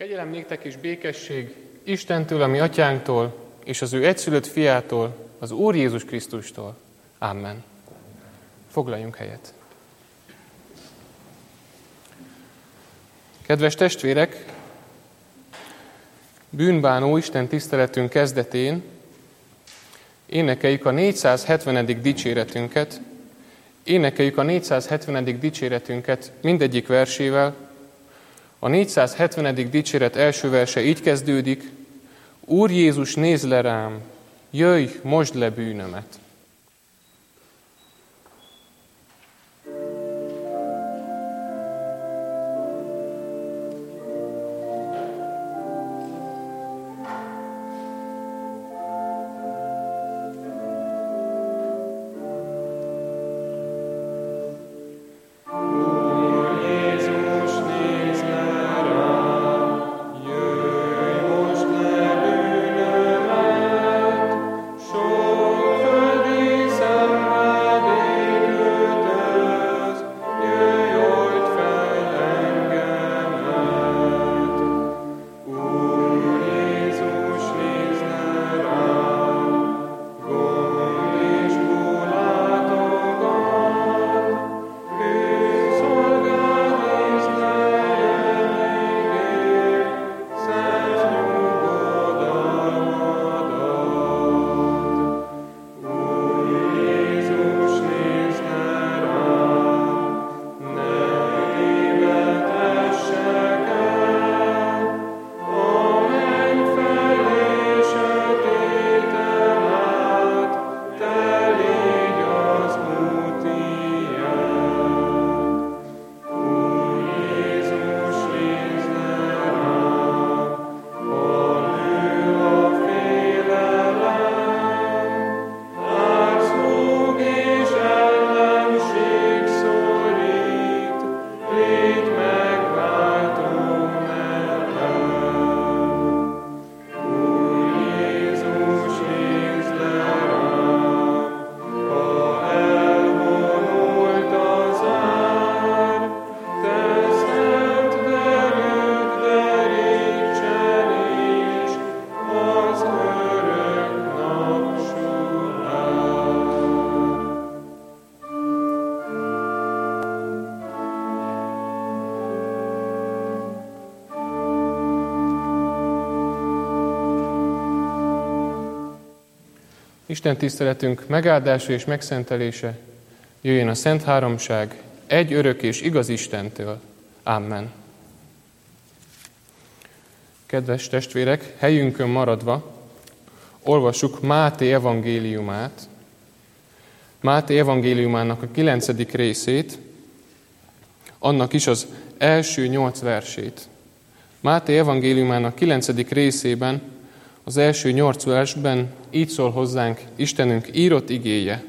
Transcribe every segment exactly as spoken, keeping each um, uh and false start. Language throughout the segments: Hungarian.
Kegyelem néktek és békesség Istentől, a mi atyánktól, és az ő egyszülött fiától, az Úr Jézus Krisztustól. Amen. Foglaljunk helyet. Kedves testvérek, bűnbánó Isten tiszteletünk kezdetén énekeljük a négyszázhetvenedik dicséretünket, énekeljük a négyszázhetvenedik dicséretünket mindegyik versével. A négyszázhetvenedik dicséret első verse így kezdődik: Úr Jézus, nézz le rám, jöjj, mosd le bűnömet. Isten tiszteletünk megáldása és megszentelése jöjjön a Szent Háromság egy örök és igaz Istentől. Amen. Kedves testvérek, helyünkön maradva olvassuk Máté evangéliumát, Máté evangéliumának a kilencedik részét, annak is az első nyolc versét. Máté evangéliumának kilencedik részében, az első nyolc versben így szól hozzánk Istenünk írott igéje.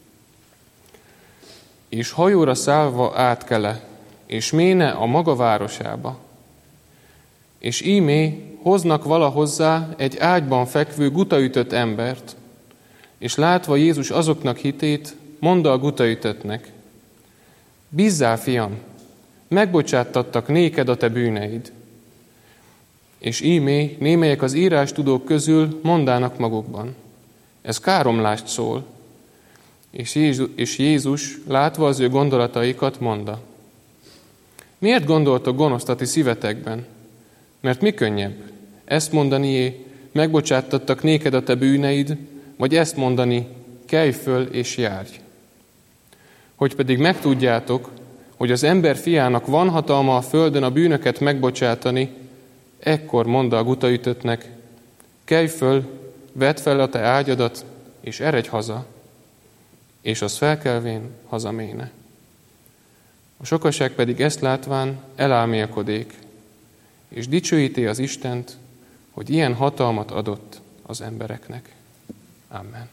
És hajóra szállva átkele, és méne a maga városába. És ímé hoznak valahozzá egy ágyban fekvő gutaütött embert, és látva Jézus azoknak hitét, mondta a gutaütöttnek: Bízzál, fiam, megbocsáttattak néked a te bűneid. És ímé némelyek az írástudók közül mondának magukban: ez káromlást szól. És Jézus, és Jézus látva az ő gondolataikat mondta: miért gondoltok gonoszt a ti szívetekben? Mert mi könnyebb? Ezt mondanié, megbocsáttattak néked a te bűneid, vagy ezt mondani, kelj föl és járj. Hogy pedig megtudjátok, hogy az ember fiának van hatalma a földön a bűnöket megbocsátani, ekkor mondta a gutaütöttnek: kelj föl, vedd fel a te ágyadat, és eredj haza. És az felkelvén hazaméne. A sokaság pedig ezt látván elálmélkodék, és dicsőíti az Istent, hogy ilyen hatalmat adott az embereknek. Amen.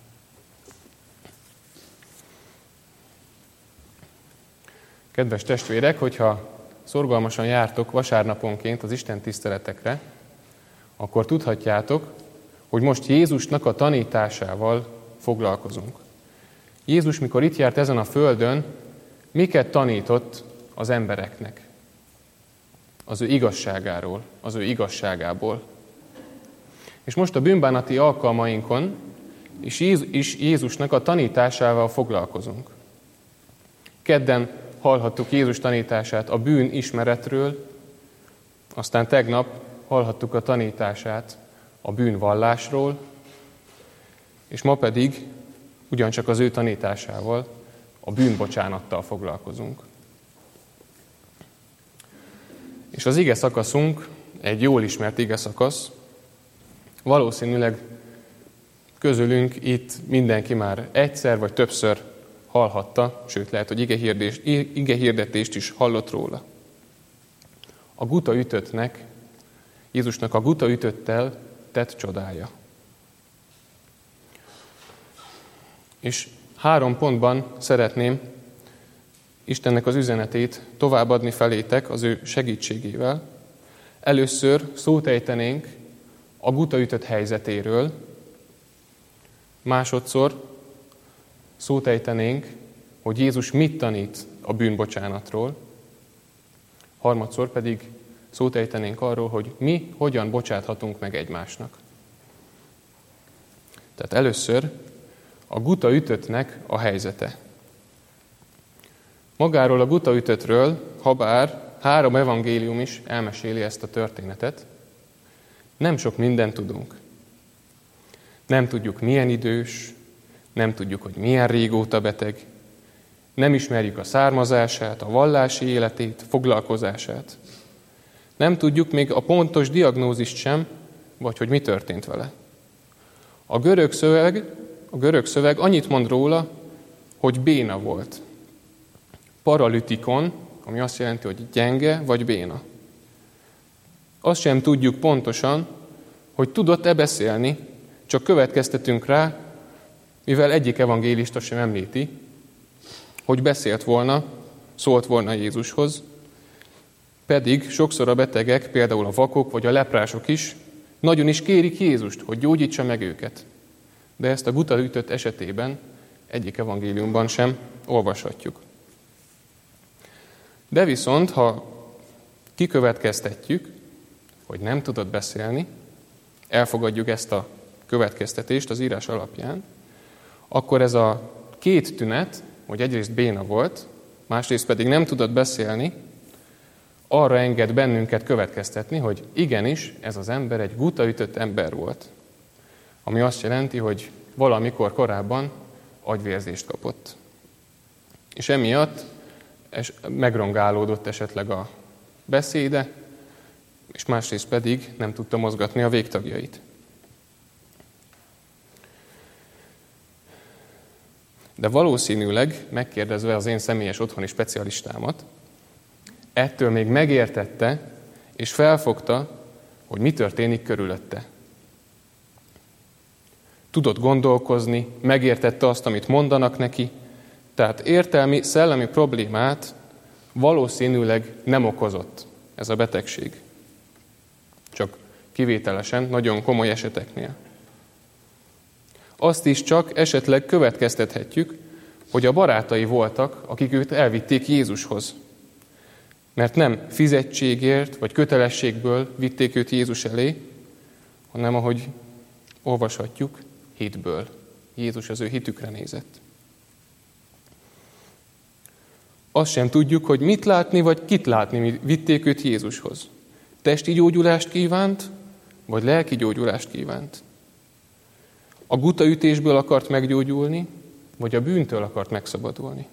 Kedves testvérek, hogyha szorgalmasan jártok vasárnaponként az Isten tiszteletekre, akkor tudhatjátok, hogy most Jézusnak a tanításával foglalkozunk. Jézus, mikor itt járt ezen a földön, miket tanított az embereknek? az ő igazságáról, az ő igazságából. És most a bűnbánati alkalmainkon is Jézusnak a tanításával foglalkozunk. Kedden hallhattuk Jézus tanítását a bűn ismeretről, aztán tegnap hallhattuk a tanítását a bűnvallásról, és ma pedig ugyancsak az ő tanításával, a bűnbocsánattal foglalkozunk. És az ige szakaszunk egy jól ismert ige szakasz. Valószínűleg közülünk itt mindenki már egyszer vagy többször hallhatta, sőt lehet, hogy ige hirdetést is hallott róla. A guta ütöttnek, Jézusnak a guta ütöttel tett csodája. És három pontban szeretném Istennek az üzenetét továbbadni felétek az ő segítségével. Először szót ejtenénk a guta ütött helyzetéről, másodszor szót ejtenénk, hogy Jézus mit tanít a bűnbocsánatról, harmadszor pedig szót ejtenénk arról, hogy mi hogyan bocsáthatunk meg egymásnak. Tehát először a guta ütöttnek a helyzete. Magáról a guta ütöttről, habár három evangélium is elmeséli ezt a történetet, nem sok mindent tudunk. Nem tudjuk, milyen idős, nem tudjuk, hogy milyen régóta beteg, nem ismerjük a származását, a vallási életét, foglalkozását. Nem tudjuk még a pontos diagnózist sem, vagy hogy mi történt vele. A görög szöveg, a görög szöveg annyit mond róla, hogy béna volt. Paralütikon, ami azt jelenti, hogy gyenge vagy béna. Azt sem tudjuk pontosan, hogy tudott-e beszélni, csak következtetünk rá, mivel egyik evangélista sem említi, hogy beszélt volna, szólt volna Jézushoz, pedig sokszor a betegek, például a vakok vagy a leprások is, nagyon is kérik Jézust, hogy gyógyítsa meg őket. De ezt a guta ütött esetében egyik evangéliumban sem olvashatjuk. De viszont, ha kikövetkeztetjük, hogy nem tudott beszélni, elfogadjuk ezt a következtetést az írás alapján, akkor ez a két tünet, hogy egyrészt béna volt, másrészt pedig nem tudott beszélni, arra enged bennünket következtetni, hogy igenis ez az ember egy guta ütött ember volt. Ami azt jelenti, hogy valamikor korábban agyvérzést kapott. És emiatt megrongálódott esetleg a beszéde, és másrészt pedig nem tudta mozgatni a végtagjait. De valószínűleg, megkérdezve az én személyes otthoni specialistámat, ettől még megértette, és felfogta, hogy mi történik körülötte. Tudott gondolkozni, megértette azt, amit mondanak neki, tehát értelmi, szellemi problémát valószínűleg nem okozott ez a betegség. Csak kivételesen, nagyon komoly eseteknél. Azt is csak esetleg következtethetjük, hogy a barátai voltak, akik őt elvitték Jézushoz. Mert nem fizetségért vagy kötelességből vitték őt Jézus elé, hanem ahogy olvashatjuk, hitből. Jézus az ő hitükre nézett. Azt sem tudjuk, hogy mit látni, vagy kit látni vitték őt Jézushoz. Testi gyógyulást kívánt, vagy lelki gyógyulást kívánt. A gutaütésből akart meggyógyulni, vagy a bűntől akart megszabadulni.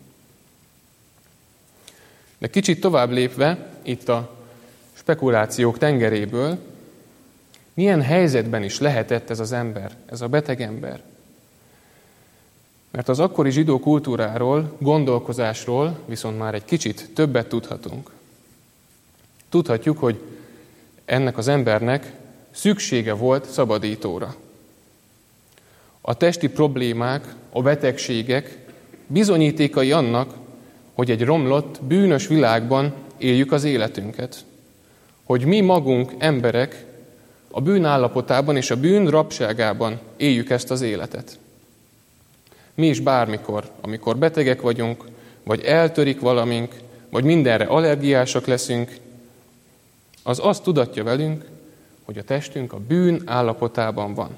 De kicsit tovább lépve, itt a spekulációk tengeréből, milyen helyzetben is lehetett ez az ember, ez a beteg ember? Mert az akkori zsidó kultúráról, gondolkozásról viszont már egy kicsit többet tudhatunk. Tudhatjuk, hogy ennek az embernek szüksége volt szabadítóra. A testi problémák, a betegségek bizonyítékai annak, hogy egy romlott, bűnös világban éljük az életünket. Hogy mi magunk, emberek, a bűn állapotában és a bűn rabságában éljük ezt az életet. Mi is bármikor, amikor betegek vagyunk, vagy eltörik valamink, vagy mindenre allergiásak leszünk, az azt tudatja velünk, hogy a testünk a bűn állapotában van.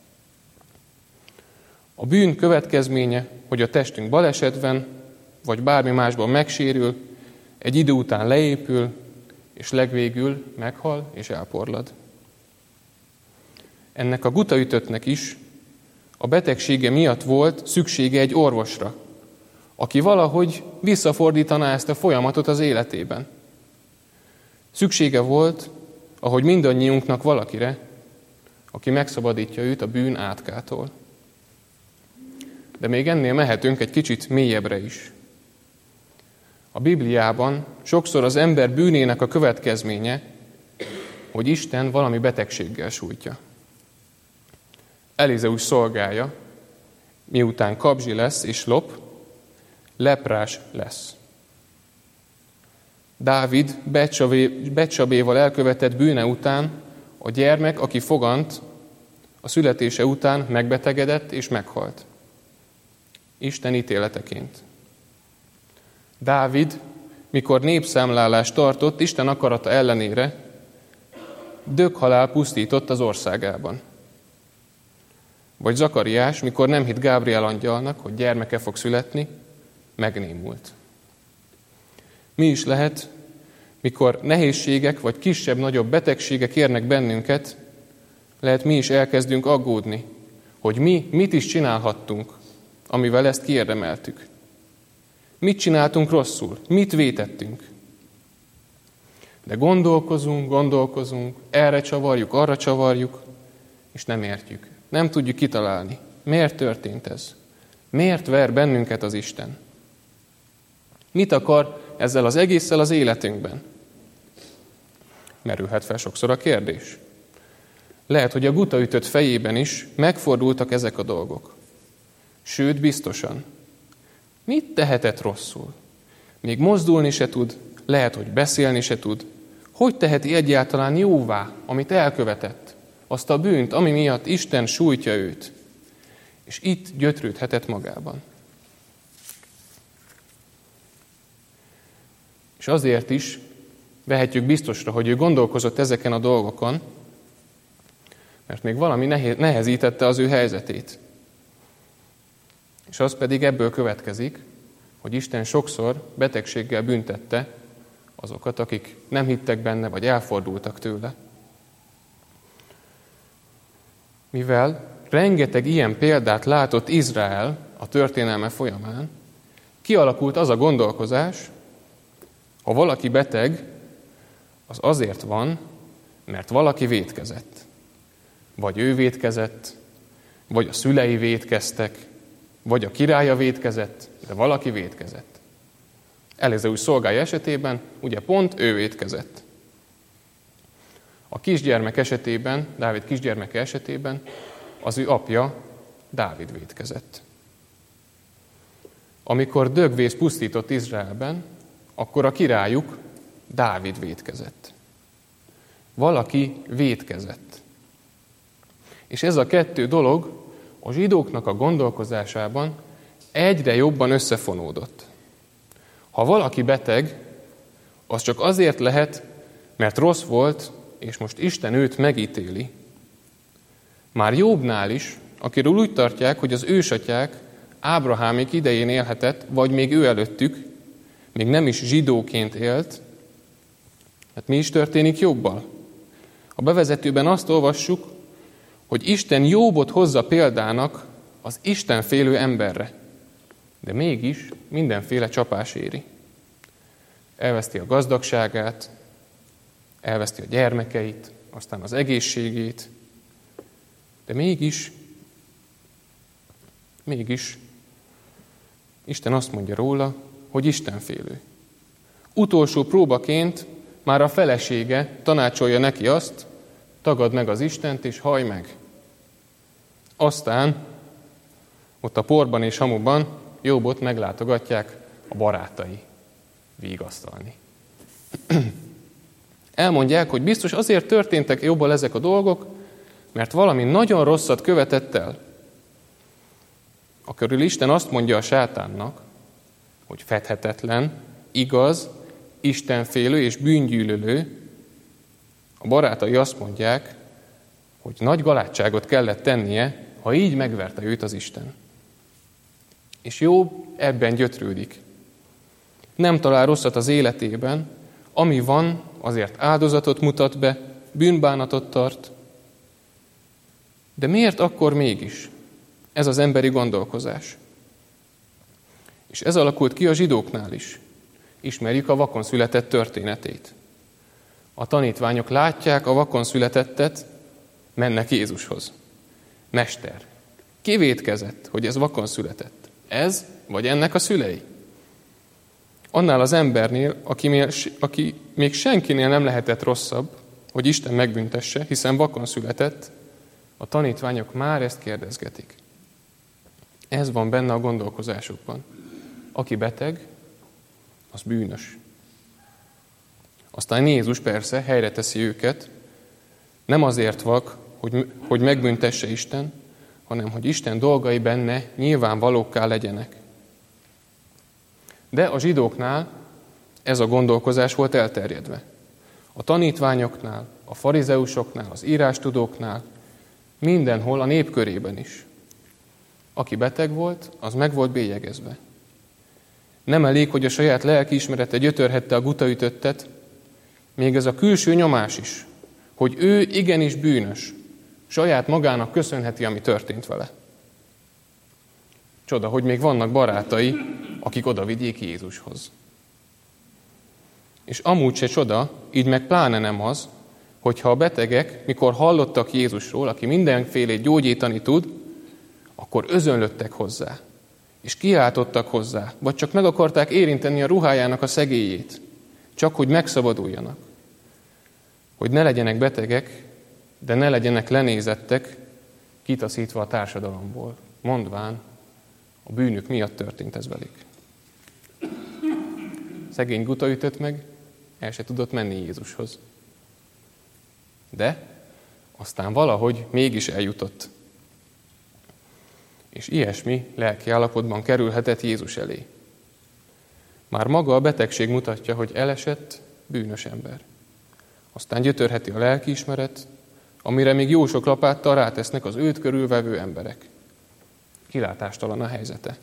A bűn következménye, hogy a testünk balesetben, vagy bármi másban megsérül, egy idő után leépül, és legvégül meghal és elporlad. Ennek a gutaütöttnek is a betegsége miatt volt szüksége egy orvosra, aki valahogy visszafordítaná ezt a folyamatot az életében. Szüksége volt, ahogy mindannyiunknak valakire, aki megszabadítja őt a bűn átkától. De még ennél mehetünk egy kicsit mélyebbre is. A Bibliában sokszor az ember bűnének a következménye, hogy Isten valami betegséggel sújtja. Elizeus szolgája, miután kabzsi lesz és lop, leprás lesz. Dávid Betsabéval elkövetett bűne után a gyermek, aki fogant, a születése után megbetegedett és meghalt. Isten ítéleteként. Dávid, mikor népszámlálást tartott, Isten akarata ellenére, döghalál pusztított az országában. Vagy Zakariás, mikor nem hitt Gábriel angyalnak, hogy gyermeke fog születni, megnémult. Mi is lehet, mikor nehézségek vagy kisebb-nagyobb betegségek érnek bennünket, lehet mi is elkezdünk aggódni, hogy mi mit is csinálhattunk, amivel ezt kiérdemeltük. Mit csináltunk rosszul? Mit vétettünk? De gondolkozunk, gondolkozunk, erre csavarjuk, arra csavarjuk, és nem értjük. Nem tudjuk kitalálni. Miért történt ez? Miért ver bennünket az Isten? Mit akar ezzel az egésszel az életünkben? Merülhet fel sokszor a kérdés. Lehet, hogy a gutaütött fejében is megfordultak ezek a dolgok. Sőt, biztosan. Mit tehetett rosszul? Még mozdulni se tud, lehet, hogy beszélni se tud. Hogy teheti egyáltalán jóvá, amit elkövetett? Azt a bűnt, ami miatt Isten sújtja őt. És itt gyötrődhetett magában. És azért is vehetjük biztosra, hogy ő gondolkozott ezeken a dolgokon, mert még valami nehezítette az ő helyzetét. És az pedig ebből következik, hogy Isten sokszor betegséggel büntette azokat, akik nem hittek benne, vagy elfordultak tőle. Mivel rengeteg ilyen példát látott Izrael a történelme folyamán, kialakult az a gondolkozás, ha valaki beteg, az azért van, mert valaki vétkezett. Vagy ő vétkezett, vagy a szülei vétkeztek, vagy a királya vétkezett, de valaki vétkezett. Elizeus szolgája esetében ugye pont ő vétkezett. A kisgyermek esetében, Dávid kisgyermeke esetében az ő apja Dávid vétkezett. Amikor dögvész pusztított Izraelben, akkor a királyuk Dávid vétkezett. Valaki vétkezett. És ez a kettő dolog a zsidóknak a gondolkozásában egyre jobban összefonódott. Ha valaki beteg, az csak azért lehet, mert rossz volt, és most Isten őt megítéli. Már Jobbnál is, akiről úgy tartják, hogy az ősatyák Ábrahámék idején élhetett, vagy még ő előttük, még nem is zsidóként élt. Hát mi is történik Jobban? A bevezetőben azt olvassuk, hogy Isten Jobbot hozza példának az istenfélő emberre. De mégis mindenféle csapás éri. Elveszti a gazdagságát, elveszti a gyermekeit, aztán az egészségét, de mégis, mégis Isten azt mondja róla, hogy istenfélő. Utolsó próbaként már a felesége tanácsolja neki azt, tagadd meg az Istent és hallj meg. Aztán ott a porban és hamuban Jobbot meglátogatják a barátai vigasztalni. Elmondják, hogy biztos azért történtek Jobbal ezek a dolgok, mert valami nagyon rosszat követett el. Akkor Isten azt mondja a sátánnak, hogy fedhetetlen, igaz, istenfélő és bűngyűlölő, A barátai azt mondják, hogy nagy galádságot kellett tennie, ha így megverte őt az Isten. És Jobb ebben gyötrődik. Nem talál rosszat az életében, ami van, azért áldozatot mutat be, bűnbánatot tart. De miért akkor mégis? Ez az emberi gondolkozás. És ez alakult ki a zsidóknál is. Ismerjük a vakon született történetét. A tanítványok látják a vakon születettet, mennek Jézushoz. Mester, ki vétkezett, hogy ez vakon született? Ez, vagy ennek a szülei? Annál az embernél, aki még, aki még senkinél nem lehetett rosszabb, hogy Isten megbüntesse, hiszen vakon született, a tanítványok már ezt kérdezgetik. Ez van benne a gondolkozásukban. Aki beteg, az bűnös. Aztán Jézus persze helyre teszi őket, nem azért vak, hogy, hogy megbüntesse Isten, hanem hogy Isten dolgai benne nyilvánvalókká legyenek. De a zsidóknál ez a gondolkozás volt elterjedve. A tanítványoknál, a farizeusoknál, az írástudóknál, mindenhol a nép körében is. Aki beteg volt, az meg volt bélyegezve. Nem elég, hogy a saját lelkiismerete gyötörhette a gutaütöttet, még ez a külső nyomás is, hogy ő igenis bűnös, saját magának köszönheti, ami történt vele. Csoda, hogy még vannak barátai, akik oda vigyék Jézushoz. És amúgy se csoda, így meg pláne nem az, hogyha a betegek, mikor hallottak Jézusról, aki mindenfélét gyógyítani tud, akkor özönlöttek hozzá, és kiáltottak hozzá, vagy csak meg akarták érinteni a ruhájának a szegélyét, csak hogy megszabaduljanak. Hogy ne legyenek betegek, de ne legyenek lenézettek, kitaszítva a társadalomból, mondván, a bűnük miatt történt ez velük. Szegény guta ütött meg, el se tudott menni Jézushoz. De aztán valahogy mégis eljutott. És ilyesmi lelki állapotban kerülhetett Jézus elé. Már maga a betegség mutatja, hogy elesett, bűnös ember. Aztán gyötörheti a lelkiismeret, amire még jó sok lapáttal rátesznek az őt körülvevő emberek. Kilátástalan a helyzete.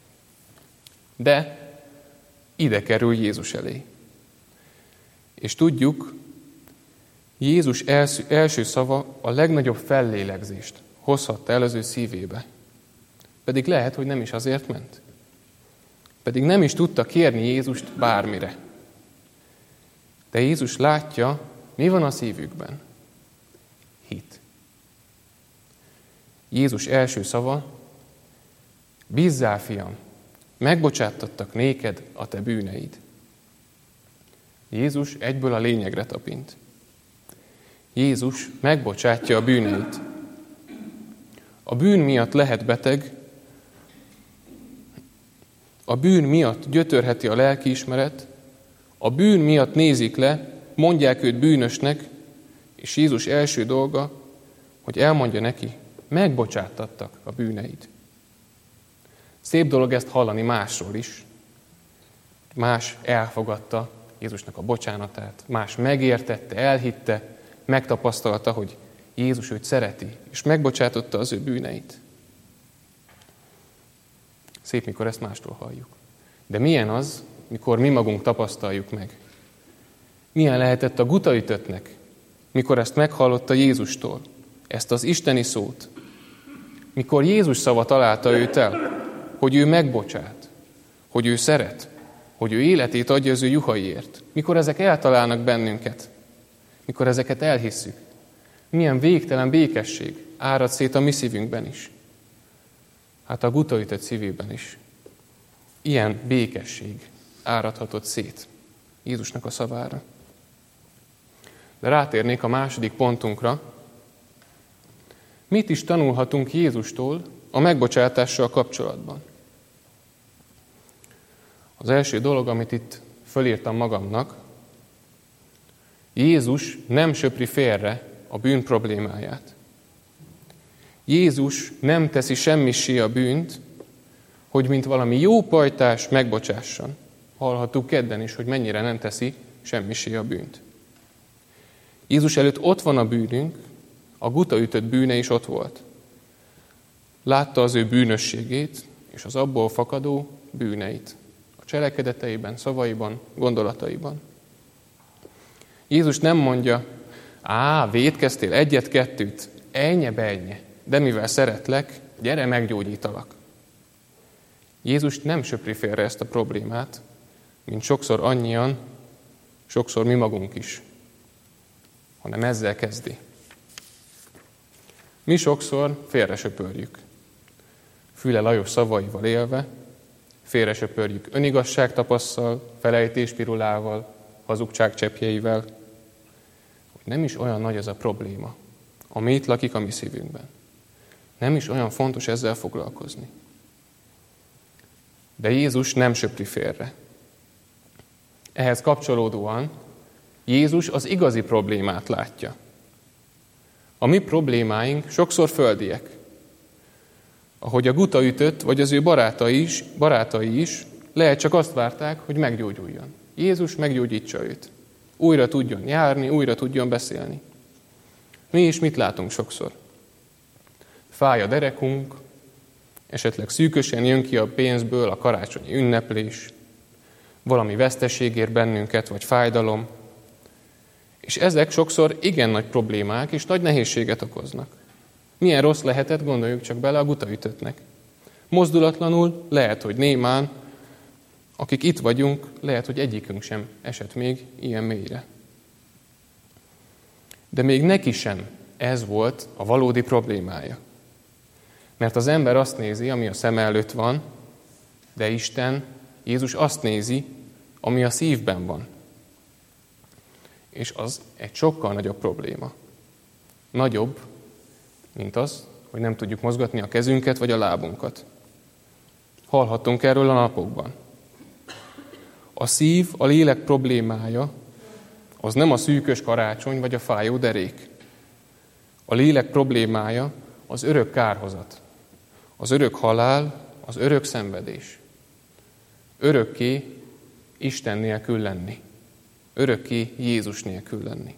De ide kerül Jézus elé. És tudjuk, Jézus első, első szava a legnagyobb fellélegzést hozhatta el az ő szívébe. Pedig lehet, hogy nem is azért ment. Pedig nem is tudta kérni Jézust bármire. De Jézus látja, mi van a szívükben. Hit. Jézus első szava, bízzál, fiam, megbocsáttattak néked a te bűneid. Jézus egyből a lényegre tapint. Jézus megbocsátja a bűneit. A bűn miatt lehet beteg, a bűn miatt gyötörheti a lelkiismeret, a bűn miatt nézik le, mondják őt bűnösnek, és Jézus első dolga, hogy elmondja neki, megbocsáttattak a bűneid. Szép dolog ezt hallani másról is. Más elfogadta Jézusnak a bocsánatát, más megértette, elhitte, megtapasztalta, hogy Jézus őt szereti, és megbocsátotta az ő bűneit. Szép, mikor ezt mástól halljuk. De milyen az, mikor mi magunk tapasztaljuk meg? Milyen lehetett a gutaütöttnek, mikor ezt meghallotta Jézustól, ezt az isteni szót? Mikor Jézus szava találta őt el, hogy ő megbocsát, hogy ő szeret, hogy ő életét adja az ő juhaiért. Mikor ezek eltalálnak bennünket, mikor ezeket elhisszük, milyen végtelen békesség árad szét a mi szívünkben is. Hát a gutaütött szívében is. Ilyen békesség áradhatott szét Jézusnak a szavára. De rátérnék a második pontunkra. Mit is tanulhatunk Jézustól a megbocsátással kapcsolatban? Az első dolog, amit itt fölírtam magamnak, Jézus nem söpri félre a bűn problémáját. Jézus nem teszi semmissé a bűnt, hogy mint valami jó pajtás megbocsásson. Hallhattuk kedden is, hogy mennyire nem teszi semmissé a bűnt. Jézus előtt ott van a bűnünk, a gutaütött bűne is ott volt. Látta az ő bűnösségét és az abból fakadó bűneit. A cselekedeteiben, szavaiban, gondolataiban. Jézus nem mondja, á, vétkeztél egyet-kettőt, ennye-bennye, de mivel szeretlek, gyere, meggyógyítalak. Jézus nem söpri félre ezt a problémát, mint sokszor annyian, sokszor mi magunk is, hanem ezzel kezdi. Mi sokszor félre söpörjük. Füle Lajos szavaival élve, félre söpörjük önigazságtapasszal, felejtéspirulával, hazugság cseppjeivel, hogy nem is olyan nagy ez a probléma, ami itt lakik a mi szívünkben. Nem is olyan fontos ezzel foglalkozni. De Jézus nem söpri félre. Ehhez kapcsolódóan Jézus az igazi problémát látja. A mi problémáink sokszor földiek. Ahogy a gutaütött, vagy az ő barátai is, barátai is lehet csak azt várták, hogy meggyógyuljon. Jézus meggyógyítsa őt. Újra tudjon járni, újra tudjon beszélni. Mi is mit látunk sokszor? Fáj a derekunk, esetleg szűkösen jön ki a pénzből a karácsonyi ünneplés, valami veszteség ér bennünket, vagy fájdalom, és ezek sokszor igen nagy problémák és nagy nehézséget okoznak. Milyen rossz lehetett, gondoljuk csak bele a gutaütöttnek. Mozdulatlanul, lehet, hogy némán, akik itt vagyunk, lehet, hogy egyikünk sem esett még ilyen mélyre. De még neki sem ez volt a valódi problémája. Mert az ember azt nézi, ami a szem előtt van, de Isten, Jézus azt nézi, ami a szívben van. És az egy sokkal nagyobb probléma. Nagyobb, mint az, hogy nem tudjuk mozgatni a kezünket vagy a lábunkat. Hallhattunk erről a napokban. A szív, a lélek problémája az nem a szűkös karácsony vagy a fájó derék. A lélek problémája az örök kárhozat, az örök halál, az örök szenvedés. Örökké Isten nélkül lenni. Örökké Jézus nélkül lenni.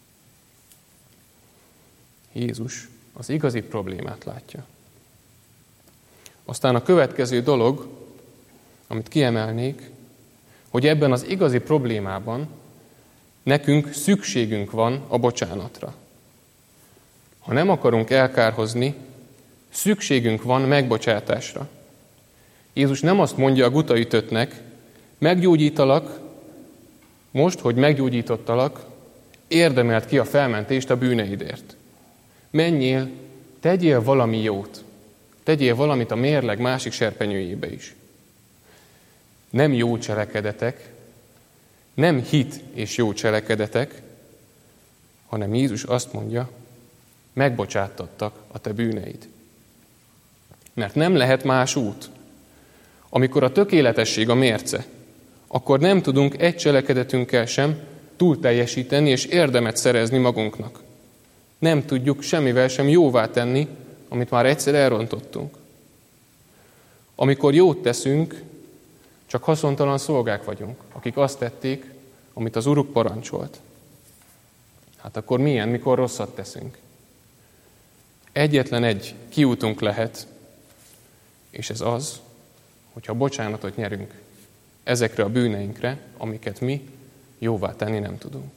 Jézus az igazi problémát látja. Aztán a következő dolog, amit kiemelnék, hogy ebben az igazi problémában nekünk szükségünk van a bocsánatra. Ha nem akarunk elkárhozni, szükségünk van megbocsátásra. Jézus nem azt mondja a gutaütöttnek, meggyógyítalak, most, hogy meggyógyítottalak, érdemelt ki a felmentést a bűneidért. Menjél, tegyél valami jót. Tegyél valamit a mérleg másik serpenyőjébe is. Nem jó cselekedetek, nem hit és jó cselekedetek, hanem Jézus azt mondja, megbocsáttattak a te bűneid. Mert nem lehet más út. Amikor a tökéletesség a mérce, akkor nem tudunk egy cselekedetünkkel sem túl teljesíteni és érdemet szerezni magunknak. Nem tudjuk semmivel sem jóvá tenni, amit már egyszer elrontottunk. Amikor jót teszünk, csak haszontalan szolgák vagyunk, akik azt tették, amit az Uruk parancsolt. Hát akkor milyen, mikor rosszat teszünk? Egyetlen egy kiútunk lehet, és ez az, hogyha bocsánatot nyerünk ezekre a bűneinkre, amiket mi jóvá tenni nem tudunk.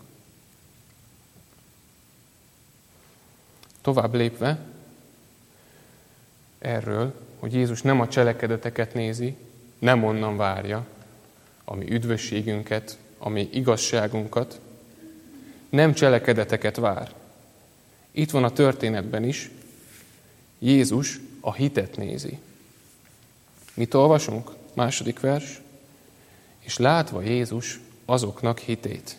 Tovább lépve erről, hogy Jézus nem a cselekedeteket nézi, nem onnan várja, ami üdvösségünket, ami igazságunkat, nem cselekedeteket vár. Itt van a történetben is, Jézus a hitet nézi. Mit olvasunk? Második vers. És látva Jézus azoknak hitét.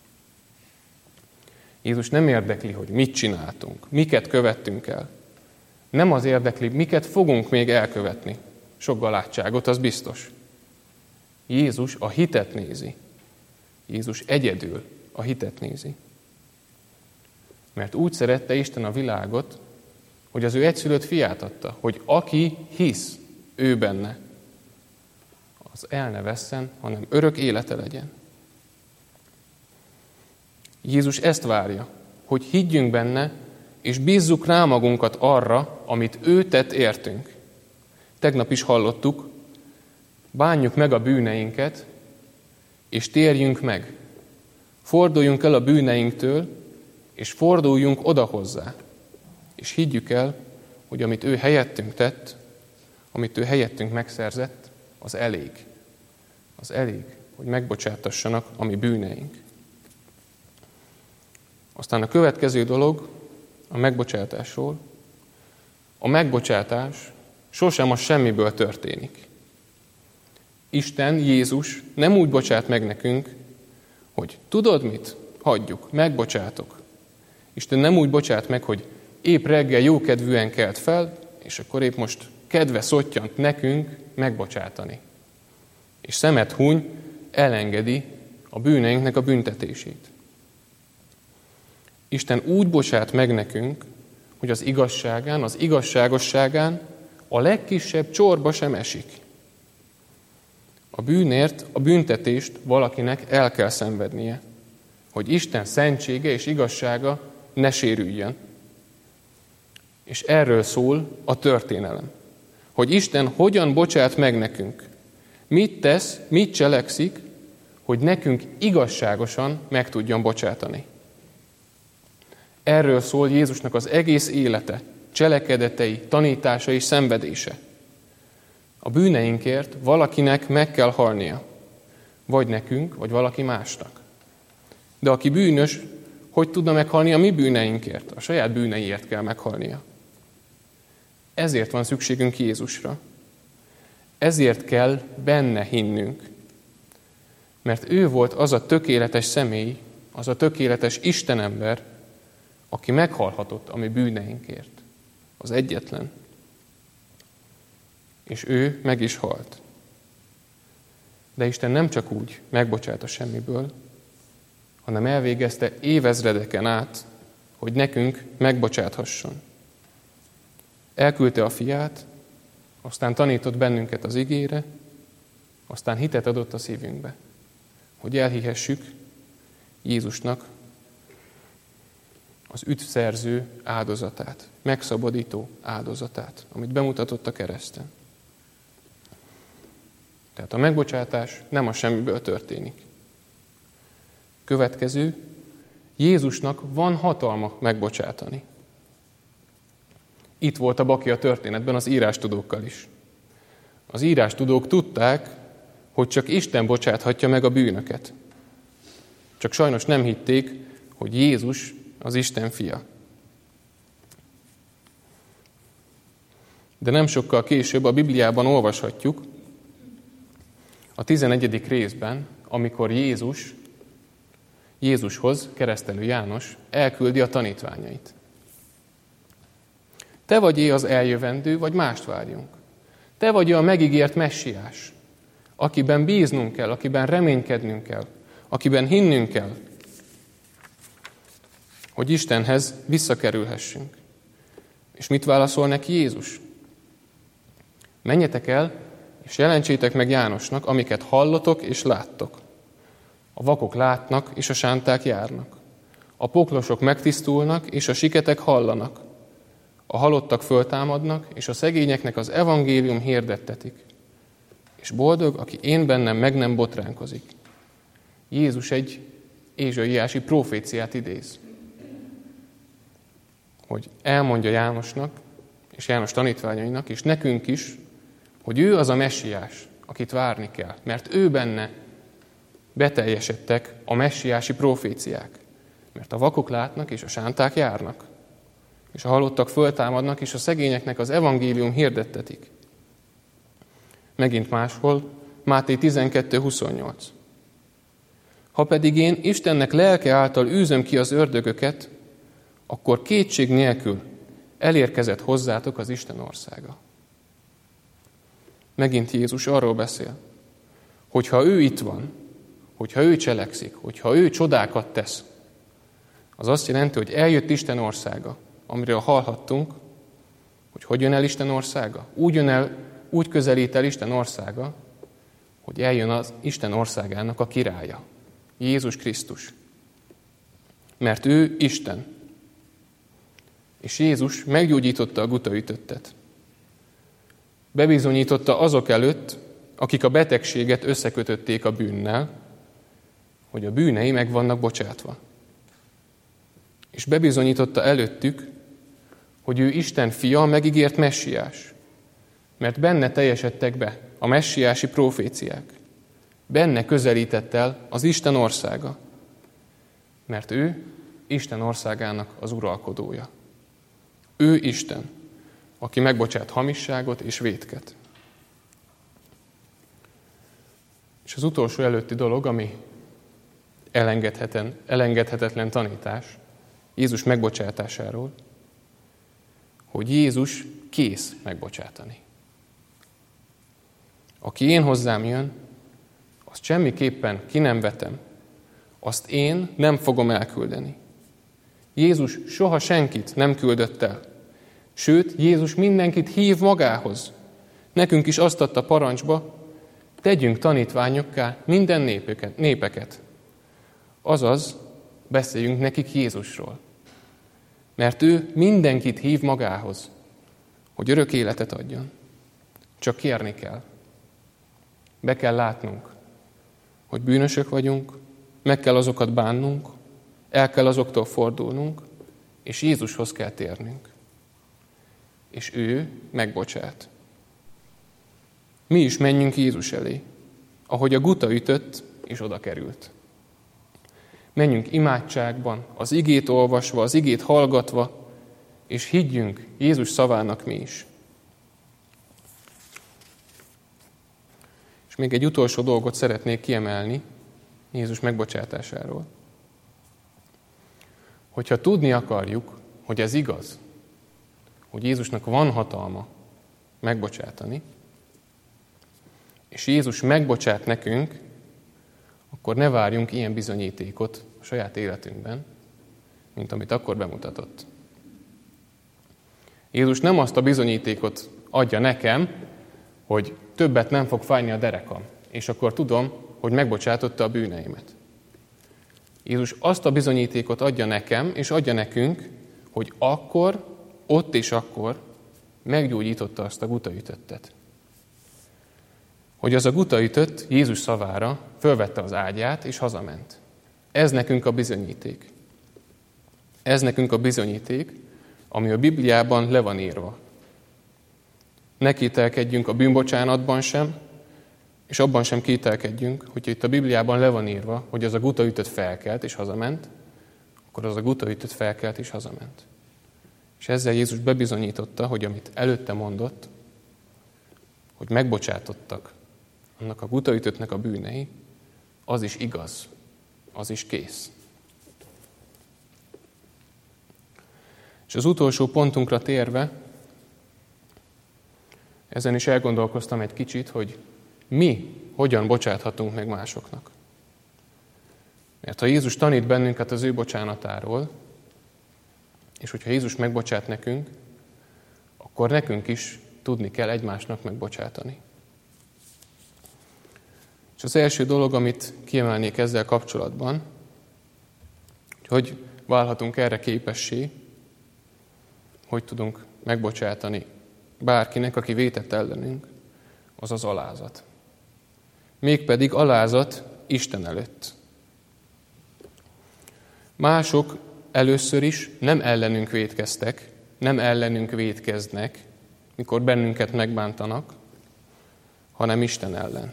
Jézus nem érdekli, hogy mit csináltunk, miket követtünk el. Nem az érdekli, miket fogunk még elkövetni. Sok galátságot, az biztos. Jézus a hitet nézi. Jézus egyedül a hitet nézi. Mert úgy szerette Isten a világot, hogy az ő egyszülött fiát adta, hogy aki hisz ő benne, az el ne vesszen, hanem örök élete legyen. Jézus ezt várja hogy higgyünk benne, és bízzuk rá magunkat arra, amit ő tett értünk. Tegnap is hallottuk, bánjuk meg a bűneinket, és térjünk meg. Forduljunk el a bűneinktől, és forduljunk oda hozzá. És higgyük el, hogy amit ő helyettünk tett, amit ő helyettünk megszerzett, az elég. Az elég, hogy megbocsátassanak a mi bűneink. Aztán a következő dolog a megbocsátásról. A megbocsátás sosem a semmiből történik. Isten, Jézus nem úgy bocsát meg nekünk, hogy tudod mit? Hagyjuk, megbocsátok. Isten nem úgy bocsát meg, hogy épp reggel jókedvűen kelt fel, és akkor épp most kedve szottyant nekünk megbocsátani. És szemet huny, elengedi a bűneinknek a büntetését. Isten úgy bocsát meg nekünk, hogy az igazságán, az igazságosságán a legkisebb csorba sem esik. A bűnért, a büntetést valakinek el kell szenvednie, hogy Isten szentsége és igazsága ne sérüljön. És erről szól a történelem. Hogy Isten hogyan bocsát meg nekünk. Mit tesz, mit cselekszik, hogy nekünk igazságosan meg tudjon bocsátani. Erről szól Jézusnak az egész élete, cselekedetei, tanítása és szenvedése. A bűneinkért valakinek meg kell halnia. Vagy nekünk, vagy valaki másnak. De aki bűnös, hogy tudna meghalni a mi bűneinkért? A saját bűneiért kell meghalnia. Ezért van szükségünk Jézusra. Ezért kell benne hinnünk. Mert ő volt az a tökéletes személy, az a tökéletes Istenember, aki meghalhatott a mi bűneinkért. Az egyetlen. És ő meg is halt. De Isten nem csak úgy megbocsát a semmiből, hanem elvégezte évezredeken át, hogy nekünk megbocsáthasson. Elküldte a fiát, aztán tanított bennünket az igére, aztán hitet adott a szívünkbe, hogy elhihessük Jézusnak az üdvszerző áldozatát, megszabadító áldozatát, amit bemutatott a kereszten. Tehát a megbocsátás nem a semmiből történik. Következő, Jézusnak van hatalma megbocsátani. Itt volt a baki a történetben az írástudókkal is. Az írástudók tudták, hogy csak Isten bocsáthatja meg a bűnöket. Csak sajnos nem hitték, hogy Jézus az Isten fia. De nem sokkal később a Bibliában olvashatjuk, a tizenegyedik részben, amikor Jézus, Jézushoz keresztelő János elküldi a tanítványait. Te vagy-e az eljövendő, vagy mást várjunk? Te vagy-e a megígért messiás, akiben bíznunk kell, akiben reménykednünk kell, akiben hinnünk kell, hogy Istenhez visszakerülhessünk. És mit válaszol neki Jézus? Menjetek el, és jelentsétek meg Jánosnak, amiket hallotok és láttok. A vakok látnak, és a sánták járnak. A poklosok megtisztulnak, és a siketek hallanak. A halottak föltámadnak, és a szegényeknek az evangélium hirdettetik. És boldog, aki én bennem meg nem botránkozik. Jézus egy ézsaiási proféciát idéz. Hogy elmondja Jánosnak, és János tanítványainak, és nekünk is, hogy ő az a messiás, akit várni kell. Mert ő benne beteljesedtek a messiási proféciák. Mert a vakok látnak, és a sánták járnak. És a halottak föltámadnak, és a szegényeknek az evangélium hirdettetik. Megint máshol, Máté tizenkettő huszonnyolc. Ha pedig én Istennek lelke által űzöm ki az ördögöket, akkor kétség nélkül elérkezett hozzátok az Isten országa. Megint Jézus arról beszél, hogyha ő itt van, hogyha ő cselekszik, hogyha ő csodákat tesz, az azt jelenti, hogy eljött Isten országa, amiről hallhattunk, hogy hogy jön el Isten országa. Úgy jön el, úgy közelít el Isten országa, hogy eljön az Isten országának a királya, Jézus Krisztus. Mert ő Isten. És Jézus meggyógyította a gutaütöttet. Bebizonyította azok előtt, akik a betegséget összekötötték a bűnnel, hogy a bűnei meg vannak bocsátva. És bebizonyította előttük, hogy ő Isten fia, a megígért messiás, mert benne teljesedtek be a messiási proféciák. Benne közelített el az Isten országa, mert ő Isten országának az uralkodója. Ő Isten, aki megbocsát hamisságot és vétket. És az utolsó előtti dolog, ami elengedhetetlen, elengedhetetlen tanítás Jézus megbocsátásáról, hogy Jézus kész megbocsátani. Aki én hozzám jön, azt semmiképpen ki nem vetem, azt én nem fogom elküldeni. Jézus soha senkit nem küldött el. Sőt, Jézus mindenkit hív magához. Nekünk is azt adta parancsba, tegyünk tanítványokká minden népeket, népeket. Azaz, beszéljünk nekik Jézusról. Mert ő mindenkit hív magához, hogy örök életet adjon. Csak kérni kell. Be kell látnunk, hogy bűnösök vagyunk, meg kell azokat bánnunk, el kell azoktól fordulnunk, és Jézushoz kell térnünk. És ő megbocsát. Mi is menjünk Jézus elé, ahogy a guta ütött, és oda került. Menjünk imádságban, az igét olvasva, az igét hallgatva, és higgyünk Jézus szavának mi is. És még egy utolsó dolgot szeretnék kiemelni Jézus megbocsátásáról. Hogyha tudni akarjuk, hogy ez igaz, hogy Jézusnak van hatalma megbocsátani, és Jézus megbocsát nekünk, akkor ne várjunk ilyen bizonyítékot a saját életünkben, mint amit akkor bemutatott. Jézus nem azt a bizonyítékot adja nekem, hogy többet nem fog fájni a derekam, és akkor tudom, hogy megbocsátotta a bűneimet. Jézus azt a bizonyítékot adja nekem, és adja nekünk, hogy akkor, ott és akkor meggyógyította azt a gutaütöttet. Hogy az a gutaütött Jézus szavára fölvette az ágyát, és hazament. Ez nekünk a bizonyíték. Ez nekünk a bizonyíték, ami a Bibliában le van írva. Ne kételkedjünk a bűnbocsánatban sem, és abban sem kételkedjünk, hogyha itt a Bibliában le van írva, hogy az a gutaütött felkelt és hazament, akkor az a gutaütött felkelt és hazament. És ezzel Jézus bebizonyította, hogy amit előtte mondott, hogy megbocsátottak annak a gutaütöttnek a bűnei, az is igaz, az is kész. És az utolsó pontunkra térve, ezen is elgondolkoztam egy kicsit, hogy mi hogyan bocsáthatunk meg másoknak. Mert ha Jézus tanít bennünket az ő bocsánatáról, és hogyha Jézus megbocsát nekünk, akkor nekünk is tudni kell egymásnak megbocsátani. És az első dolog, amit kiemelnék ezzel kapcsolatban, hogy válhatunk erre képessé, hogy tudunk megbocsátani bárkinek, aki vétett ellenünk, az az alázat. Mégpedig alázat Isten előtt. Mások először is nem ellenünk vétkeztek, nem ellenünk vétkeznek, mikor bennünket megbántanak, hanem Isten ellen.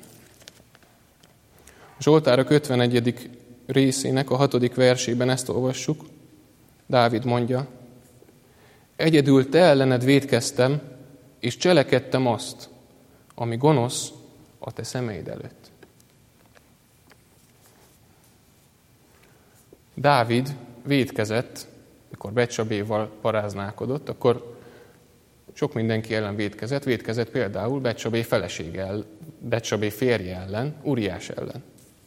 A Zsoltárok ötvenegyedik részének a hatodik versében ezt olvassuk. Dávid mondja, egyedül te ellened vétkeztem, és cselekedtem azt, ami gonosz a te szemeid előtt. Dávid vétkezett, mikor Betsabéval paráználkodott, akkor sok mindenki ellen vétkezett. Vétkezett például Betsabé felesége ellen, Betsabé férje ellen, Uriás ellen.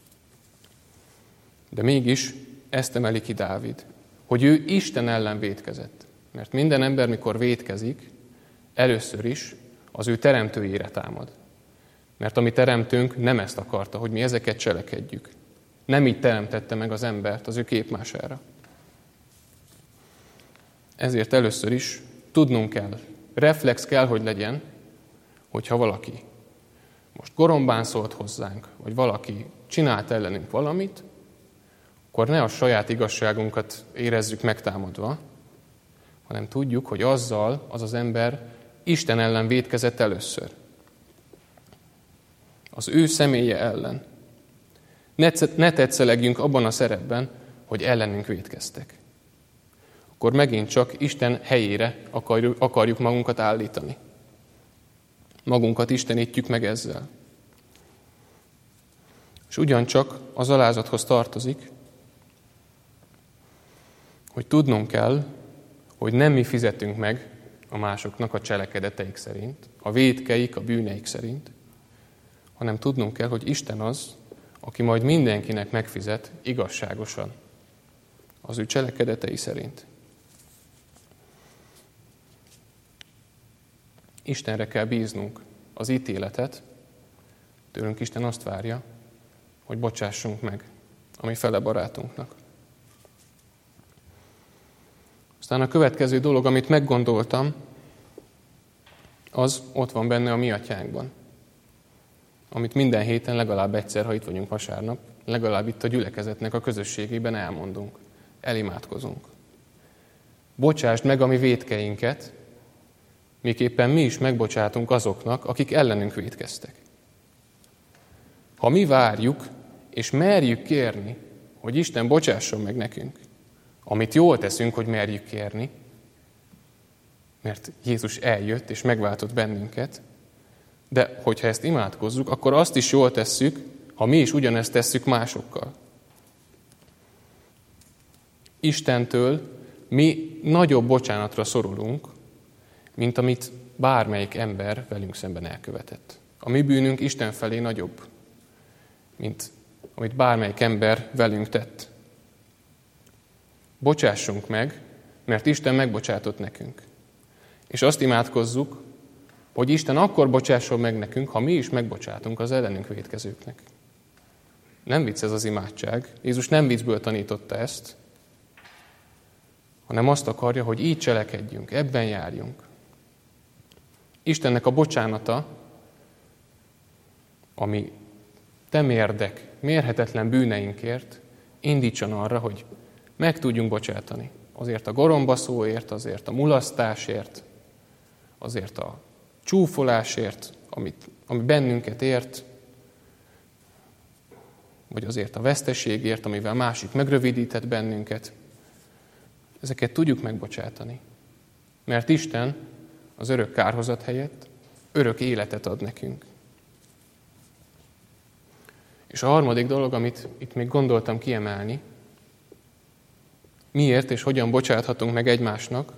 De mégis ezt emeli ki Dávid, hogy ő Isten ellen vétkezett. Mert minden ember, mikor vétkezik, először is az ő teremtőjére támad. Mert a mi teremtőnk nem ezt akarta, hogy mi ezeket cselekedjük. Nem így teremtette meg az embert az ő képmására. Ezért először is tudnunk kell, reflex kell, hogy legyen, hogyha valaki most gorombán szólt hozzánk, vagy valaki csinált ellenünk valamit, akkor ne a saját igazságunkat érezzük megtámadva, hanem tudjuk, hogy azzal az az ember Isten ellen vétkezett először. Az ő személye ellen. Ne, ne tetszelegjünk abban a szerepben, hogy ellenünk vétkeztek. Akkor megint csak Isten helyére akarjuk, akarjuk magunkat állítani. Magunkat istenítjük meg ezzel. És ugyancsak az alázathoz tartozik, hogy tudnunk kell, hogy nem mi fizetünk meg a másoknak a cselekedeteik szerint, a vétkeik, a bűneik szerint, hanem tudnunk kell, hogy Isten az, aki majd mindenkinek megfizet igazságosan az ő cselekedetei szerint. Istenre kell bíznunk az ítéletet, tőlünk Isten azt várja, hogy bocsássunk meg a mi fele barátunknak. Aztán a következő dolog, amit meggondoltam, az ott van benne a mi atyánkban, amit minden héten legalább egyszer, ha itt vagyunk vasárnap, legalább itt a gyülekezetnek a közösségében elmondunk, elimádkozunk. Bocsásd meg a mi vétkeinket, miképpen mi is megbocsátunk azoknak, akik ellenünk vétkeztek. Ha mi várjuk, és merjük kérni, hogy Isten bocsásson meg nekünk, amit jól teszünk, hogy merjük kérni, mert Jézus eljött és megváltott bennünket, de hogyha ezt imádkozzuk, akkor azt is jól tesszük, ha mi is ugyanezt tesszük másokkal. Istentől mi nagyobb bocsánatra szorulunk, mint amit bármelyik ember velünk szemben elkövetett. A mi bűnünk Isten felé nagyobb, mint amit bármelyik ember velünk tett. Bocsássunk meg, mert Isten megbocsátott nekünk. És azt imádkozzuk, hogy Isten akkor bocsásson meg nekünk, ha mi is megbocsátunk az ellenünk vétkezőknek. Nem vicc ez az imádság. Jézus nem viccből tanította ezt, hanem azt akarja, hogy így cselekedjünk, ebben járjunk. Istennek a bocsánata, ami temérdek, mérhetetlen bűneinkért indítson arra, hogy meg tudjunk bocsátani. Azért a gorombaszóért, azért a mulasztásért, azért a csúfolásért, amit, ami bennünket ért, vagy azért a veszteségért, amivel másik megrövidített bennünket. Ezeket tudjuk megbocsátani. Mert Isten az örök kárhozat helyett örök életet ad nekünk. És a harmadik dolog, amit itt még gondoltam kiemelni, miért és hogyan bocsáthatunk meg egymásnak,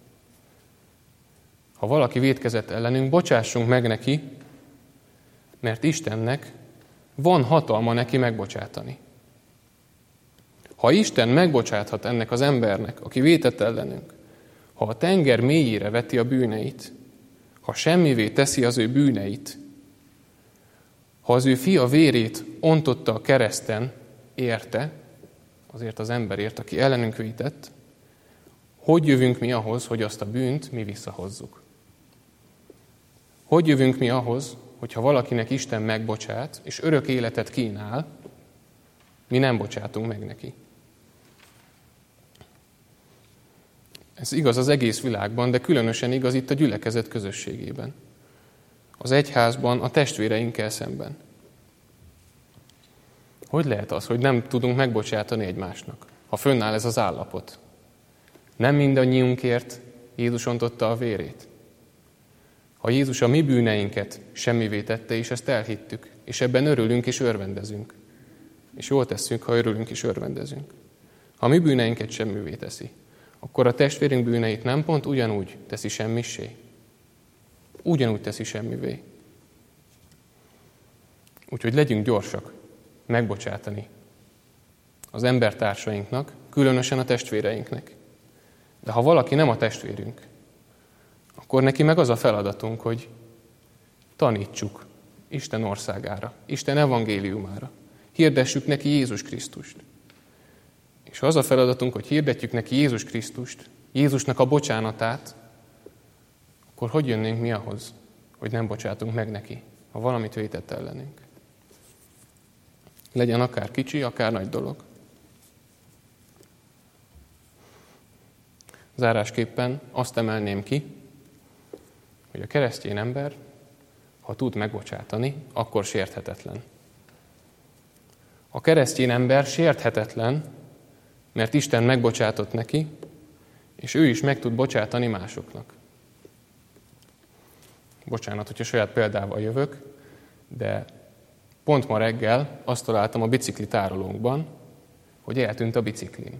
ha valaki vétkezett ellenünk, bocsássunk meg neki, mert Istennek van hatalma neki megbocsátani. Ha Isten megbocsáthat ennek az embernek, aki vétett ellenünk, ha a tenger mélyére veti a bűneit, ha semmivé teszi az ő bűneit, ha az ő fia vérét ontotta a kereszten érte, azért az emberért, aki ellenünk vétett, hogy jövünk mi ahhoz, hogy azt a bűnt mi visszahozzuk? Hogy jövünk mi ahhoz, hogyha valakinek Isten megbocsát, és örök életet kínál, mi nem bocsátunk meg neki? Ez igaz az egész világban, de különösen igaz itt a gyülekezet közösségében. Az egyházban, a testvéreinkkel szemben. Hogy lehet az, hogy nem tudunk megbocsátani egymásnak, ha fönnáll ez az állapot? Nem mindannyiunkért Jézus ontotta a vérét. Ha Jézus a mi bűneinket semmivé tette, és ezt elhittük, és ebben örülünk és örvendezünk. És jól tesszünk, ha örülünk és örvendezünk. Ha mi bűneinket semmivé teszi, akkor a testvérünk bűneit nem pont ugyanúgy teszi semmissé. Ugyanúgy teszi semmivé. Úgyhogy legyünk gyorsak megbocsátani az embertársainknak, különösen a testvéreinknek. De ha valaki nem a testvérünk, akkor neki meg az a feladatunk, hogy tanítsuk Isten országára, Isten evangéliumára. Hirdessük neki Jézus Krisztust. És ha az a feladatunk, hogy hirdetjük neki Jézus Krisztust, Jézusnak a bocsánatát, akkor hogy jönnénk mi ahhoz, hogy nem bocsátunk meg neki, ha valamit vétett ellenünk? Legyen akár kicsi, akár nagy dolog. Zárásképpen azt emelném ki, hogy a keresztény ember, ha tud megbocsátani, akkor sérthetetlen. A keresztény ember sérthetetlen, mert Isten megbocsátott neki, és ő is meg tud bocsátani másoknak. Bocsánat, hogyha saját példával jövök, de pont ma reggel azt találtam a bicikli tárolónkban, hogy eltűnt a biciklim.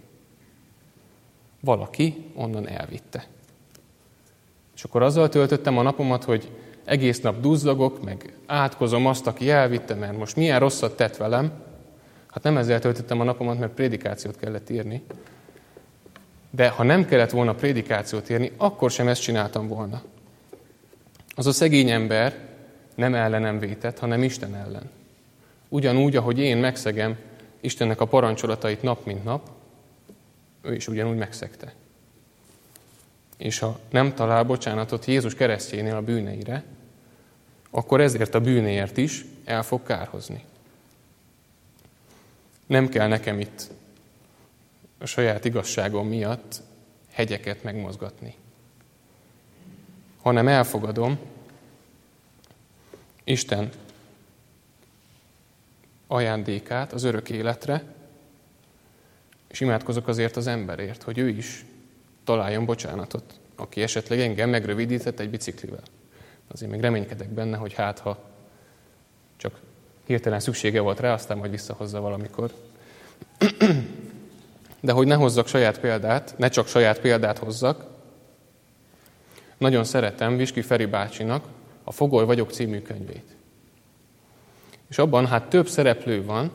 Valaki onnan elvitte. És akkor azzal töltöttem a napomat, hogy egész nap duzzagok, meg átkozom azt, aki elvitte, mert most milyen rosszat tett velem. Hát nem ezzel töltöttem a napomat, mert prédikációt kellett írni. De ha nem kellett volna prédikációt írni, akkor sem ezt csináltam volna. Az a szegény ember nem ellenem vétett, hanem Isten ellen. Ugyanúgy, ahogy én megszegem Istennek a parancsolatait nap mint nap, ő is ugyanúgy megszegte. És ha nem talál bocsánatot Jézus keresztjénél a bűneire, akkor ezért a bűnéért is el fog kárhozni. Nem kell nekem itt a saját igazságom miatt hegyeket megmozgatni, hanem elfogadom Isten ajándékát az örök életre, és imádkozok azért az emberért, hogy ő is találjon bocsánatot, aki esetleg engem megrövidített egy biciklivel. Azért még reménykedek benne, hogy hát, ha csak hirtelen szüksége volt rá, aztán majd visszahozza valamikor. De hogy ne hozzak saját példát, ne csak saját példát hozzak, nagyon szeretem Viski Feri bácsinak a Fogoly vagyok című könyvét. És abban hát több szereplő van,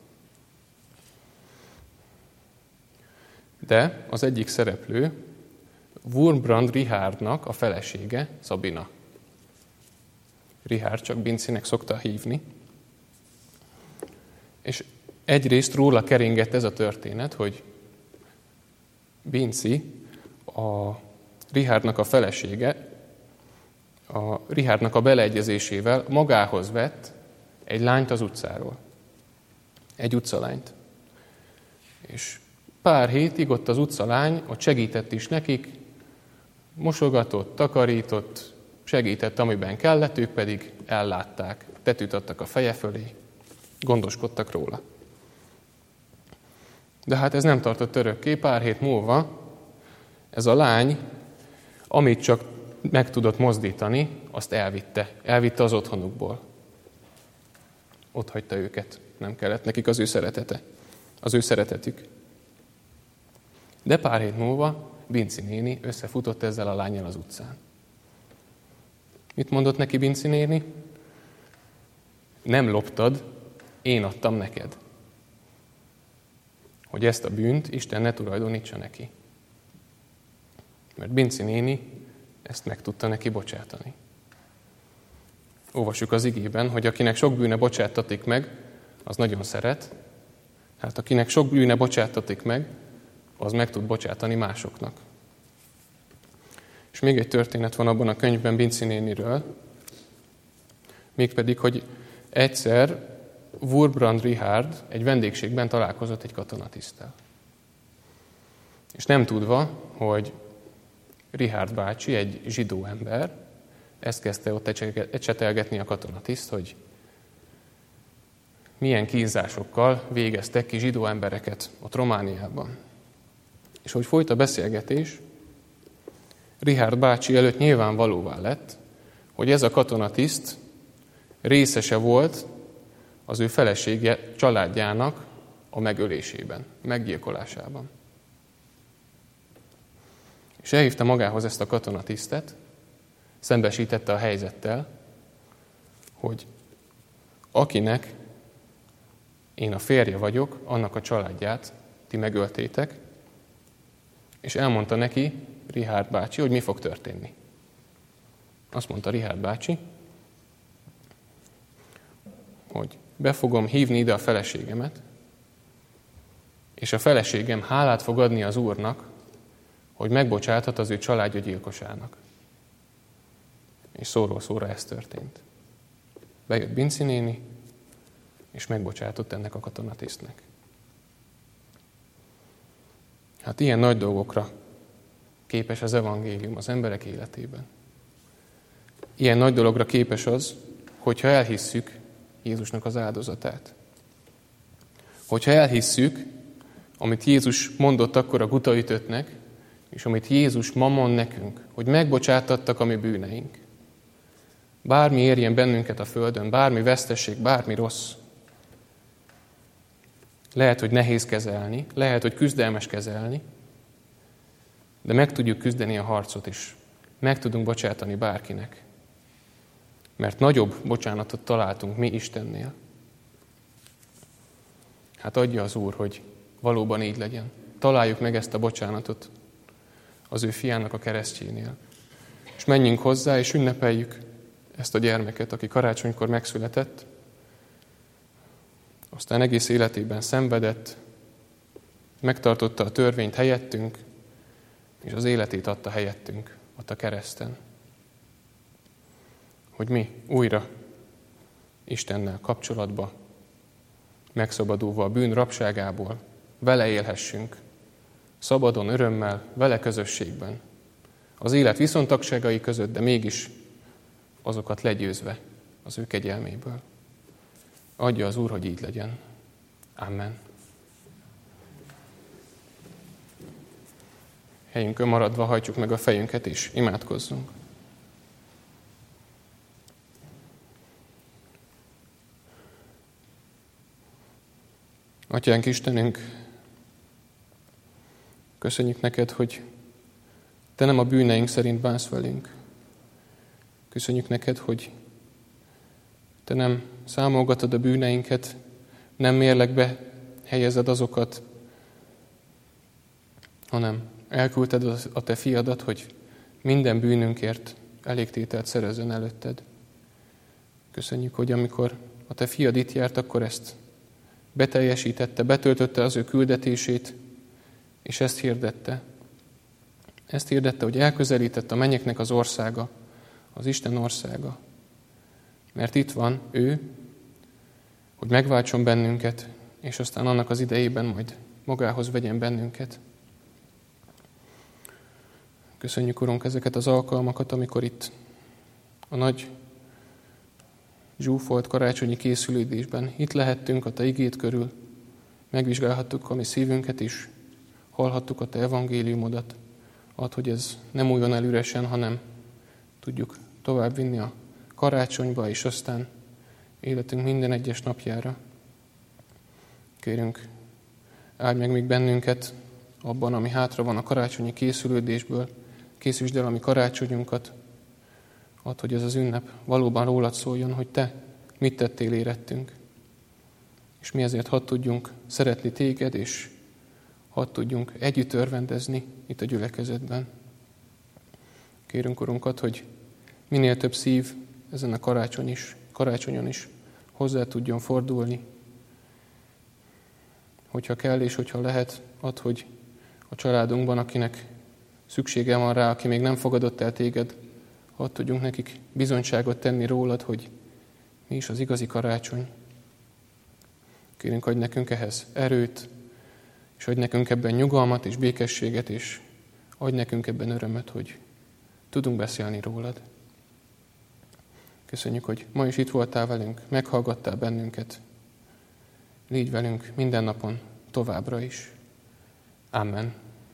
de az egyik szereplő Wurmbrand Richardnak a felesége, Szabina. Richard csak Bincinek szokta hívni. És egyrészt róla keringett ez a történet, hogy Binci, a Richardnak a felesége, a Richardnak a beleegyezésével magához vett egy lányt az utcáról. Egy utcalányt. És pár hétig ott az utcalány, ott segített is nekik, mosogatott, takarított, segített, amiben kellett, ők pedig ellátták, tetőt adtak a feje fölé, gondoskodtak róla. De hát ez nem tartott örökké, pár hét múlva ez a lány, amit csak meg tudott mozdítani, azt elvitte. Elvitte az otthonukból. Ott hagyta őket. Nem kellett nekik az ő szeretete. Az ő szeretetük. De pár hét múlva Binci néni összefutott ezzel a lánnyal az utcán. Mit mondott neki Binci néni? Nem loptad, én adtam neked. Hogy ezt a bűnt Isten ne tulajdonítsa neki. Mert Binci néni ezt meg tudta neki bocsátani. Olvassuk az igében, hogy akinek sok bűne bocsáttatik meg, az nagyon szeret. Hát akinek sok bűne bocsáttatik meg, az meg tud bocsátani másoknak. És még egy történet van abban a könyvben Binci néniről, mégpedig, hogy egyszer Wurmbrand Richard egy vendégségben találkozott egy katonatiszttel. És nem tudva, hogy Richard bácsi egy zsidó ember, ezt kezdte ott ecsetelgetni a katonatiszt, hogy milyen kínzásokkal végeztek ki zsidó embereket ott Romániában. És hogy folyt a beszélgetés, Richard bácsi előtt nyilvánvalóvá lett, hogy ez a katonatiszt részese volt az ő felesége családjának a megölésében, meggyilkolásában. És elhívta magához ezt a katonatisztet, szembesítette a helyzettel, hogy akinek én a férje vagyok, annak a családját ti megöltétek, és elmondta neki Richard bácsi, hogy mi fog történni. Azt mondta Richard bácsi, hogy be fogom hívni ide a feleségemet, és a feleségem hálát fog adni az Úrnak, hogy megbocsáthat az ő családja gyilkosának. És szóról szóra ez történt. Bejött Binci néni, és megbocsátott ennek a katonatisztnek. Hát ilyen nagy dolgokra képes az evangélium az emberek életében. Ilyen nagy dologra képes az, hogyha elhisszük Jézusnak az áldozatát. Hogyha elhisszük, amit Jézus mondott akkor a gutaütöttnek, és amit Jézus ma mond nekünk, hogy megbocsátattak a mi bűneink. Bármi érjen bennünket a földön, bármi vesztesség, bármi rossz. Lehet, hogy nehéz kezelni, lehet, hogy küzdelmes kezelni, de meg tudjuk küzdeni a harcot is. Meg tudunk bocsátani bárkinek. Mert nagyobb bocsánatot találtunk mi Istennél. Hát adja az Úr, hogy valóban így legyen. Találjuk meg ezt a bocsánatot az ő fiának a keresztjénél. És menjünk hozzá, és ünnepeljük ezt a gyermeket, aki karácsonykor megszületett, aztán egész életében szenvedett, megtartotta a törvényt helyettünk, és az életét adta helyettünk ott a kereszten. Hogy mi újra Istennel kapcsolatba, megszabadulva a bűn rabságából, vele élhessünk, szabadon, örömmel, vele közösségben, az élet viszontagságai között, de mégis azokat legyőzve az ő kegyelméből. Adja az Úr, hogy így legyen. Amen. Helyünkön maradva hajtsuk meg a fejünket, és imádkozzunk. Atyánk Istenünk, köszönjük neked, hogy te nem a bűneink szerint bánsz velünk. Köszönjük neked, hogy te nem számolgatod a bűneinket, nem mérlegbe helyezed azokat, hanem elküldted a te fiadat, hogy minden bűnünkért elégtételt szerezzen előtted. Köszönjük, hogy amikor a te fiad itt járt, akkor ezt beteljesítette, betöltötte az ő küldetését, és ezt hirdette. Ezt hirdette, hogy elközelített a mennyeknek az országa, az Isten országa. Mert itt van ő, hogy megváltson bennünket, és aztán annak az idejében majd magához vegyen bennünket. Köszönjük, Urunk, ezeket az alkalmakat, amikor itt a nagy zsúfolt karácsonyi készülődésben itt lehettünk a te igéd körül, megvizsgálhattuk a mi szívünket is, hallhattuk a te evangéliumodat, add, hogy ez nem újjon el üresen, hanem tudjuk tovább vinni a karácsonyba, és aztán életünk minden egyes napjára. Kérünk, áldj meg még bennünket abban, ami hátra van a karácsonyi készülődésből, készítsd el a mi karácsonyunkat, add, hogy ez az ünnep valóban rólad szóljon, hogy te mit tettél érettünk. És mi ezért hadd tudjunk szeretni téged, és hadd tudjunk együtt örvendezni itt a gyülekezetben. Kérünk, Urunkat, hogy minél több szív ezen a karácsony is, karácsonyon is hozzá tudjon fordulni. Hogyha kell és hogyha lehet, add, hogy a családunkban, akinek szüksége van rá, aki még nem fogadott el téged, hadd tudjunk nekik bizonyságot tenni rólad, hogy mi is az igazi karácsony. Kérünk, adj nekünk ehhez erőt, és adj nekünk ebben nyugalmat és békességet, és adj nekünk ebben örömöt, hogy tudunk beszélni rólad. Köszönjük, hogy ma is itt voltál velünk, meghallgattál bennünket. Légy velünk minden napon, továbbra is. Amen.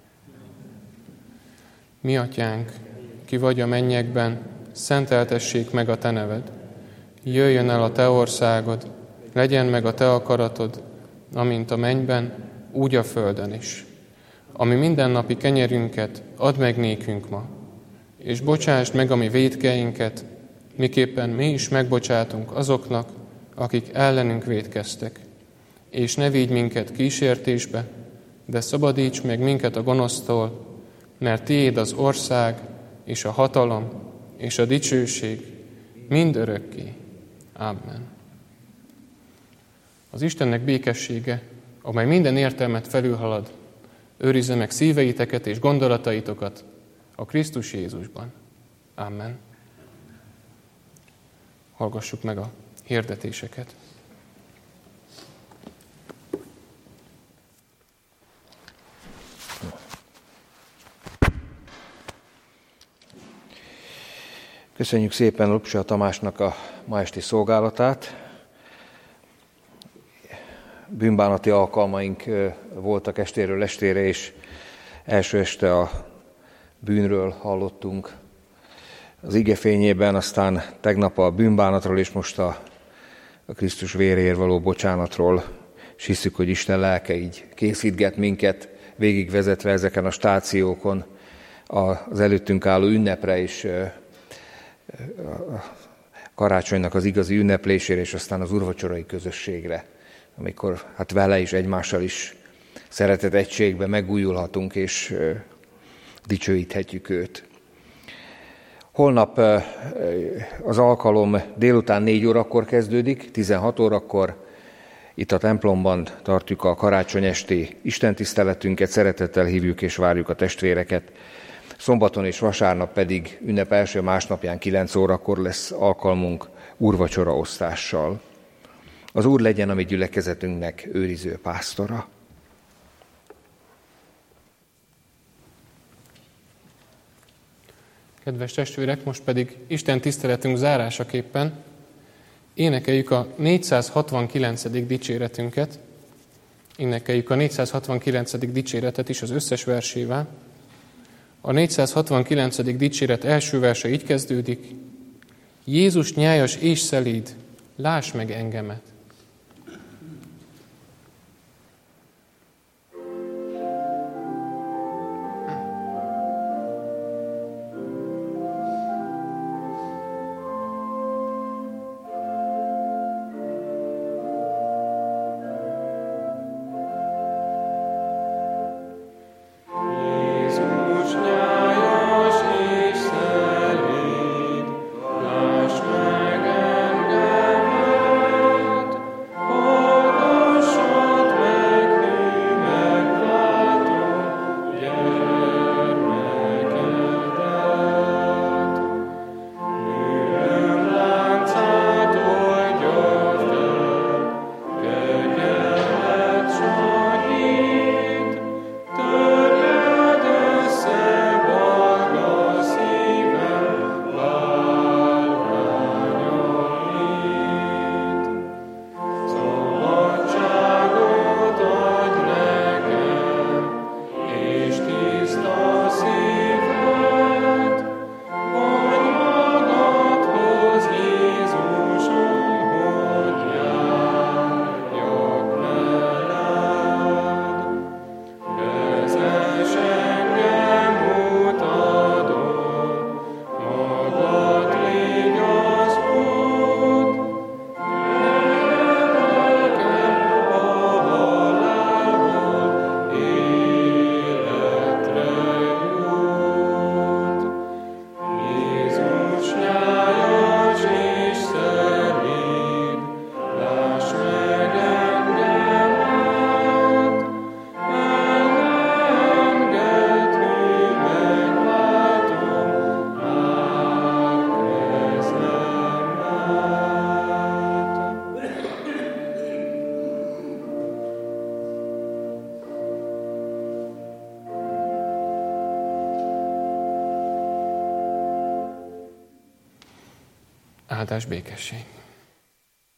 Mi atyánk, ki vagy a mennyekben, szenteltessék meg a te neved. Jöjjön el a te országod, legyen meg a te akaratod, amint a mennyben, úgy a földön is. Ami mindennapi kenyerünket add meg nékünk ma, és bocsásd meg a mi vétkeinket, miképpen mi is megbocsátunk azoknak, akik ellenünk vétkeztek. És ne vigy minket kísértésbe, de szabadíts meg minket a gonosztól, mert tiéd az ország, és a hatalom, és a dicsőség mind örökké. Amen. Az Istennek békessége, amely minden értelmet felülhalad, őrizze meg szíveiteket és gondolataitokat a Krisztus Jézusban. Amen. Hallgassuk meg a hirdetéseket. Köszönjük szépen Lupcsa Tamásnak a ma esti szolgálatát. Bűnbánati alkalmaink voltak estéről estére, és első este a bűnről hallottunk az igefényében, aztán tegnap a bűnbánatról, és most a, a Krisztus véréért való bocsánatról, és hiszük, hogy Isten lelke így készítget minket, végigvezetve ezeken a stációkon az előttünk álló ünnepre is, a karácsonynak az igazi ünneplésére, és aztán az úrvacsorai közösségre, amikor hát vele is, egymással is szeretet egységbe megújulhatunk, és dicsőíthetjük őt. Holnap az alkalom délután négy órakor kezdődik, tizenhat órakor itt a templomban tartjuk a karácsony esti istentiszteletünket, szeretettel hívjuk és várjuk a testvéreket. Szombaton és vasárnap pedig ünnep első másnapján kilenc órakor lesz alkalmunk úrvacsora osztással. Az Úr legyen a mi gyülekezetünknek őriző pásztora. Kedves testvérek, most pedig Isten tiszteletünk zárásaképpen énekeljük a négyszázhatvankilencedik dicséretünket. Énekeljük a négyszázhatvankilencedik dicséretet is az összes versével. A négyszázhatvankilencedik dicséret első verse így kezdődik. Jézus nyájas és szelíd, láss meg engemet. Áldás békesség.